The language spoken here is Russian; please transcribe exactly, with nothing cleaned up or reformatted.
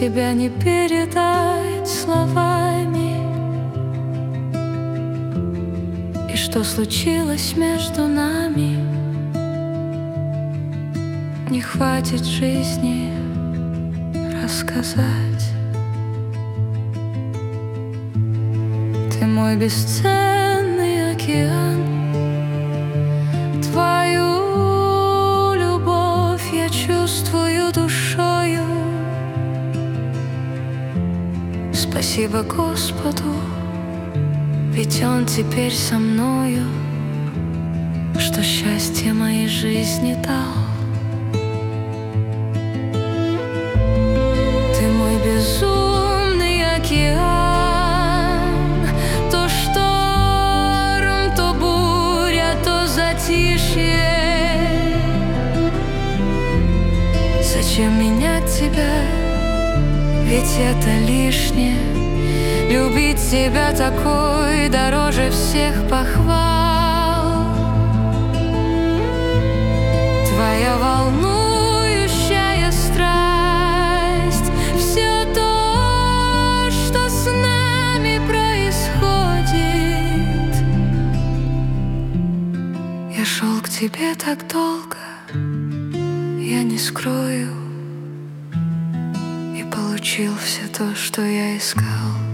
тебя не передать словами. И что случилось между нами, не хватит жизни рассказать. Ты мой бесценный океан, твою любовь я чувствую душою. Спасибо Господу, ведь Он теперь со мною, что счастье моей жизни дал. Ты мой безумный океан, то шторм, то буря, то затишье. Зачем менять тебя, ведь это лишнее. Любить тебя такой дороже всех похвал. Твоя волнующая страсть, все то, что с нами происходит. Я шел к тебе так долго, я не скрою, и получил все то, что я искал.